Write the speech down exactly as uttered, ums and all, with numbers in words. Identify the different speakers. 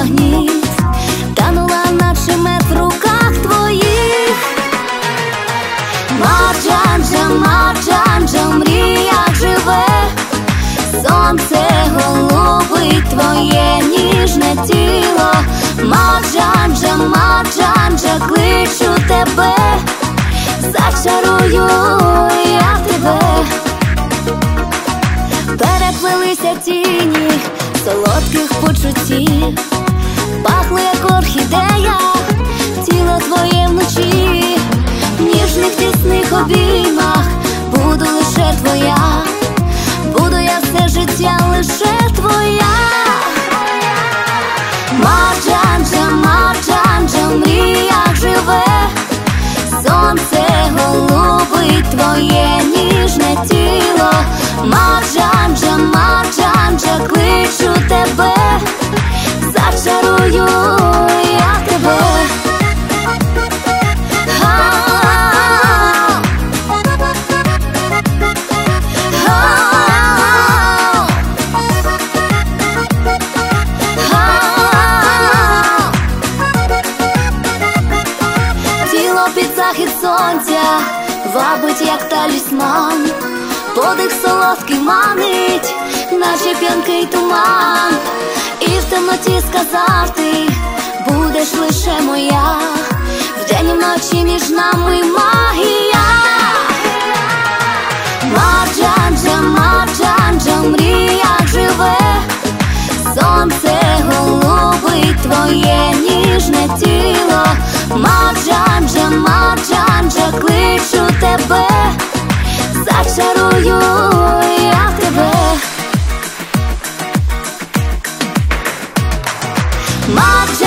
Speaker 1: магніт, танула наче мед в руках твоїх. Марджанджа, Марджанджа, в мріях живе, сонце голубить твоє ніжне тіло. Марджанджа, Марджанджа, кличу тебе, зачарую я тебе. Переплелися тіні солодких почуттів, пахли як орхідея, тіло твоє вночі. В ніжних тісних обіймах буду лише твоя, буду я все життя лише твоя. Марджанджа, Марджанджа, в мріях живе, сонце голубить твоє ніжне тіло. Марджанджа, Марджанджа, кличу тебе, зачарую я тебе. Тіло під захід сонця вабить, як талісман, подих солодкий манить, наче п'янкий туман. І в темноті сказав ти, будеш лише моя, вдень і вночі між нами магія. Марджанджа, Марджанджа, в мріях живе, сонце голубить твоє ніжне тіло. Марджанджа, Марджанджа, кличу тебе, зачарую я тебе. Марджанджа.